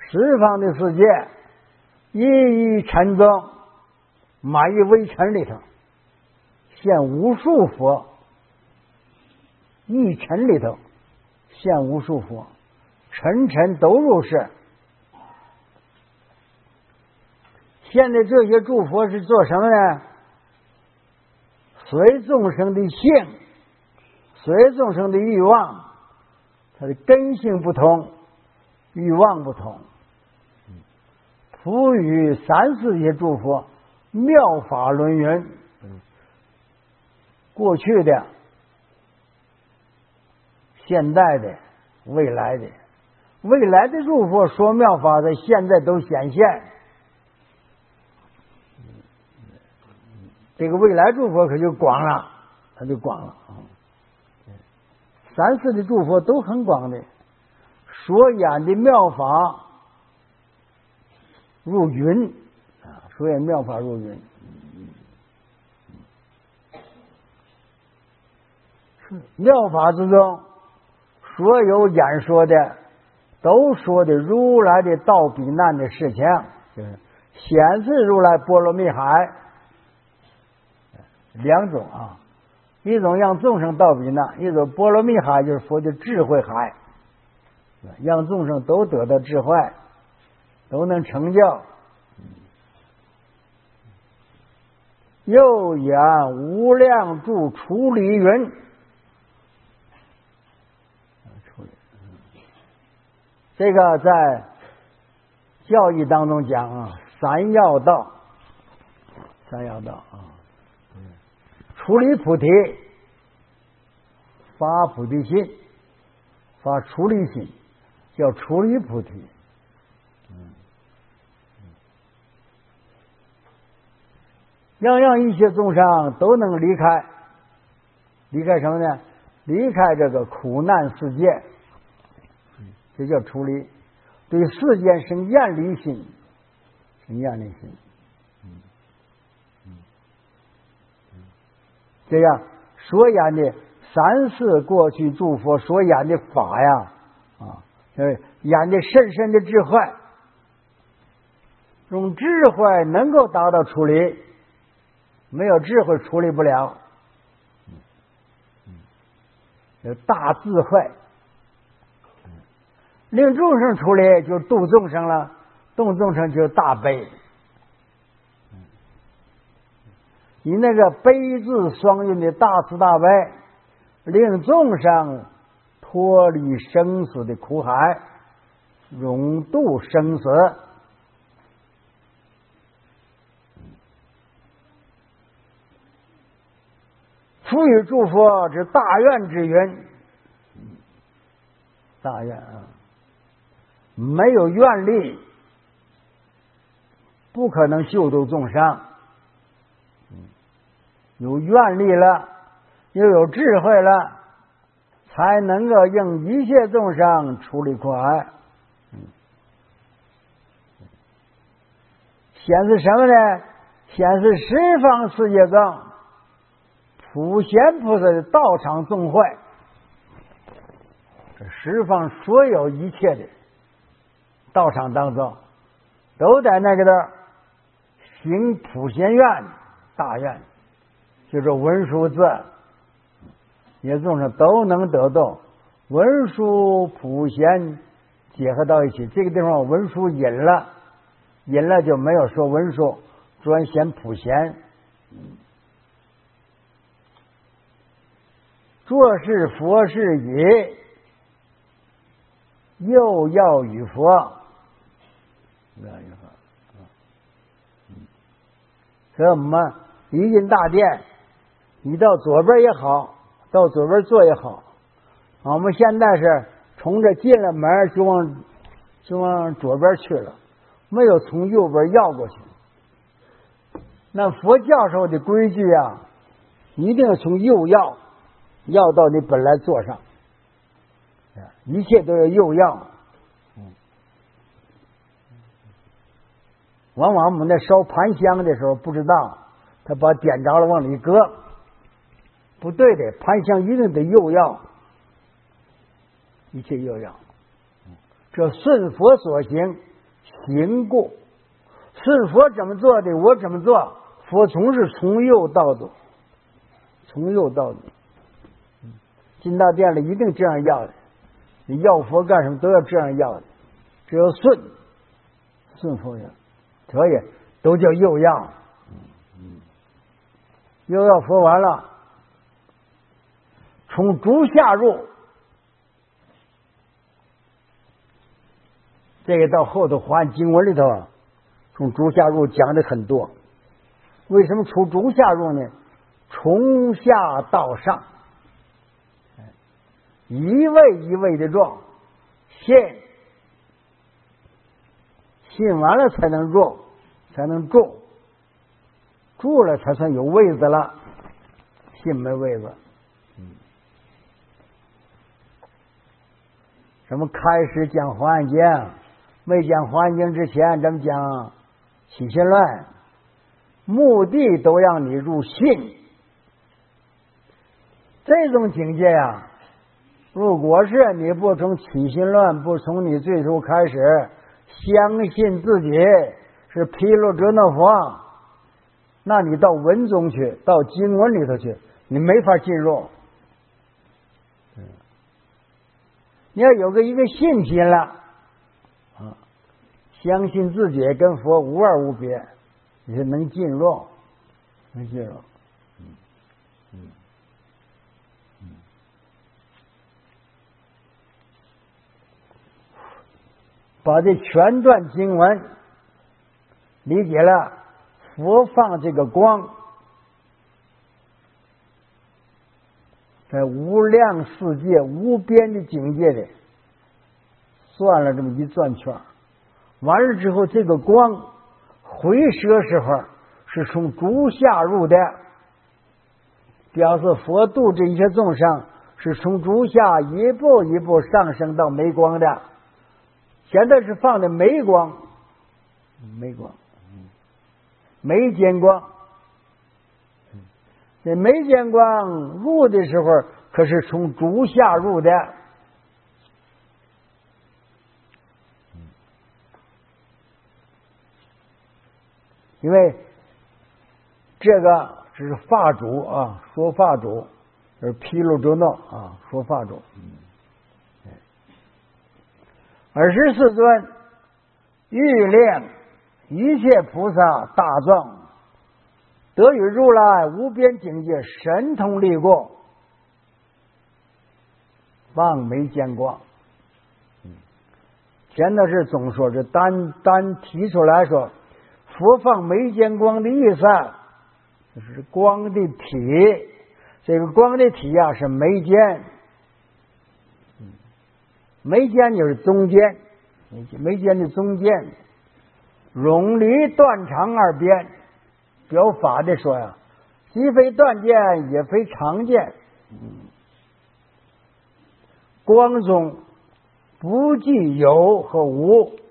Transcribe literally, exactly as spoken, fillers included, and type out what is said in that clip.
十方的世界一一禅宗满于微尘里头，现无数佛，一尘里头现无数佛，尘尘都入世。现在这些诸佛是做什么呢？随众生的性，随众生的欲望，它的根性不同，欲望不同，赋予三世界诸佛妙法轮云。过去的、现代的、未来的，未来的诸佛说妙法在现在都显现。这个未来诸佛可就广了，它就广了啊！三世的诸佛都很广的，所演的妙法入云啊，所演妙法入云。妙法之中，所有演说的都说的如来的道彼难的事情，就是显示如来波罗蜜海。两种啊，一种让众生到彼难，一种波罗蜜海就是佛的智慧海，让众生都得到智慧，都能成就。又言无量住处理云，这个在教义当中讲啊，三要道，三要道啊。处理菩提，发菩提心，发处理心，叫处理菩提。嗯，要让一切众生都能离开，离开什么呢？离开这个苦难世界，这叫处理。对世间生厌离心，生厌离心。这样所演的三世过去诸佛所演的法呀，啊，就是演的深深的智慧，用智慧能够达到处理，没有智慧处理不了。有大智慧，令众生处理就度众生了，度众生就是大悲。你那个悲智双运的大慈大悲，令众生脱离生死的苦海，永度生死。赋予诸佛之大愿之云，大愿啊，没有愿力，不可能救度众生。有愿力了，又有智慧了，才能够应一切众生处理苦海。嗯，显示什么呢？显示十方世界中普贤菩萨的道场众会，这十方所有一切的道场当中，都在那个的行普贤愿大愿。就是文殊字，也众生都能得到文殊普贤结合到一起。这个地方文殊隐了，隐了就没有说文殊，专显普贤。做是佛是已，又要与佛，又要与佛。所以我们一进大殿，你到左边也好，到左边坐也好，我们现在是从这进了门就往就往左边去了，没有从右边绕过去。那佛教授的规矩啊，一定从右绕，绕到你本来座上，一切都要右绕。往往我们在烧盘香的时候不知道，他把点着了往里搁，不对的，盘香一定得右绕，一切右绕。这顺佛所行， 行过，是佛怎么做的，我怎么做，佛从是从右到左，从右到左。进到店里一定这样要的，你要佛干什么都要这样要的，只要顺顺佛要，可以都叫右要。右要佛完了，从足下入，这个到后头还经文里头啊，从足下入讲的很多。为什么从足下入呢？从下到上，一位一位的做，信信完了才能入，才能住，住了才算有位子了，信没位子。什么开始讲华严经，没讲华严经之前咱们讲起心论，目的都让你入信。这种境界啊，如果是你不从起心论，不从你最初开始相信自己是毗卢遮那佛，那你到文中去，到经文里头去，你没法进入。你要有个一个信心了啊，相信自己跟佛无二无别，你是能进入，能进入。嗯嗯嗯，把这全段经文理解了，佛放这个光在无量世界无边的境界里算了这么一转圈，完了之后这个光回射时候是从足下入的，表示佛度这一切众生是从足下一步一步上升到眉光的。现在是放的眉光，眉光眉间光，这眉间光入的时候可是从足下入的。因为这个只是法主啊，说法主是毗卢遮那啊，说法主。二十四尊欲令一切菩萨大众得与如来无边境界神通力过，望眉间光。现在是总说是单单提出来说，佛放眉间光的意思就是光的体，这个光的体啊是眉间，眉间就是中间，眉间的中间，冗离断长二边。表法的说呀，既非断见，也非常见。光中不计有和无，